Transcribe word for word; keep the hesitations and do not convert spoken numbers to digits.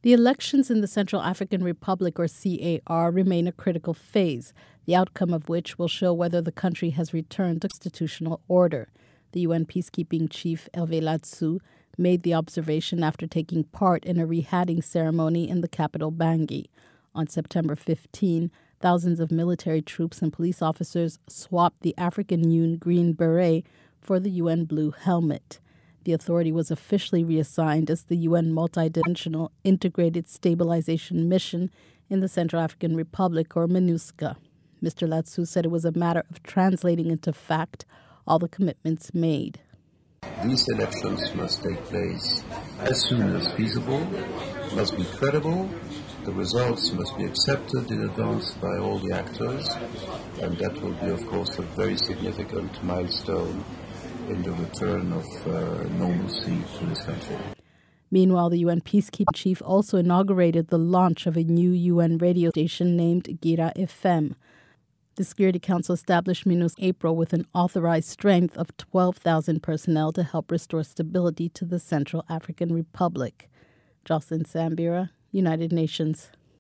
The elections in the Central African Republic, or C A R, remain a critical phase, the outcome of which will show whether the country has returned to constitutional order. The U N peacekeeping chief, Hervé Ladsous, made the observation after taking part in a rehatting ceremony in the capital, Bangui. On September fifteenth, thousands of military troops and police officers swapped the African Union green beret for the U N blue helmet. The authority was officially reassigned as the U N Multidimensional Integrated Stabilization Mission in the Central African Republic, or MINUSCA. Mister Ladsous said it was a matter of translating into fact all the commitments made. These elections must take place as soon as feasible, must be credible, the results must be accepted in advance by all the actors, and that will be, of course, a very significant milestone in the return of uh, normalcy to this country. Meanwhile, the U N peacekeeping chief also inaugurated the launch of a new U N radio station named Gira F M. The Security Council established MINUSCA in April with an authorized strength of twelve thousand personnel to help restore stability to the Central African Republic. Jocelyn Sambira, United Nations.